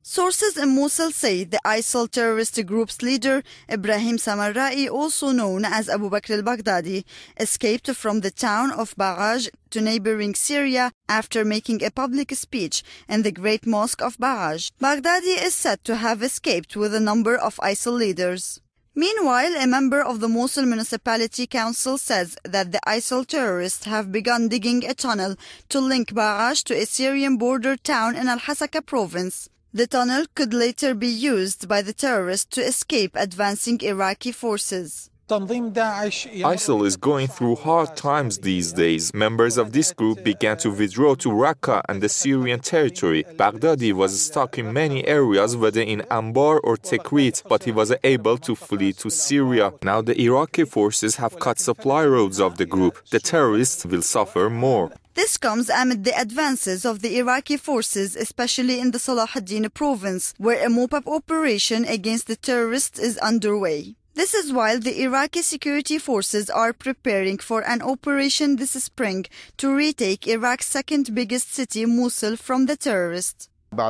Sources in Mosul say the ISIL terrorist group's leader, Ibrahim Samarra'i, also known as Abu Bakr al-Baghdadi, escaped from the town of Baghdad to neighboring Syria after making a public speech in the Great Mosque of Baghdad. Baghdadi is said to have escaped with a number of ISIL leaders. Meanwhile, a member of the Mosul Municipality Council says that the ISIL terrorists have begun digging a tunnel to link Baghdad to a Syrian border town in Al-Hasaka province. The tunnel could later be used by the terrorists to escape advancing Iraqi forces. ISIL is going through hard times these days. Members of this group began to withdraw to Raqqa and the Syrian territory. Baghdadi was stuck in many areas, whether in Anbar or Tikrit, but he was able to flee to Syria. Now the Iraqi forces have cut supply roads of the group. The terrorists will suffer more. This comes amid the advances of the Iraqi forces, especially in the Salah ad-Din province, where a mop-up operation against the terrorists is underway. This is while the Iraqi security forces are preparing for an operation this spring to retake Iraq's second biggest city, Mosul, from the terrorists.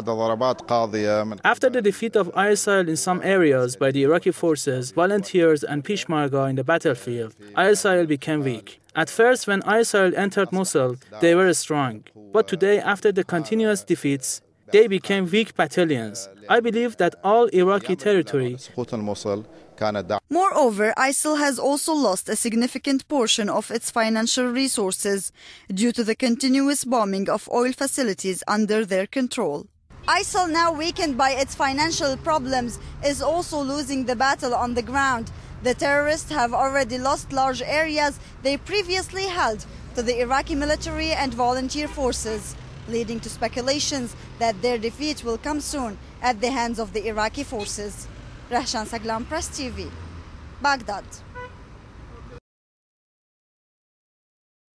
After the defeat of ISIL in some areas by the Iraqi forces, volunteers and Peshmerga in the battlefield, ISIL became weak. At first, when ISIL entered Mosul, they were strong. But today, after the continuous defeats, they became weak battalions. I believe that all Iraqi territory. Moreover, ISIL has also lost a significant portion of its financial resources due to the continuous bombing of oil facilities under their control. ISIL, now weakened by its financial problems, is also losing the battle on the ground. The terrorists have already lost large areas they previously held to the Iraqi military and volunteer forces, leading to speculations that their defeat will come soon at the hands of the Iraqi forces. Rahshan Saglam, Press TV, Baghdad.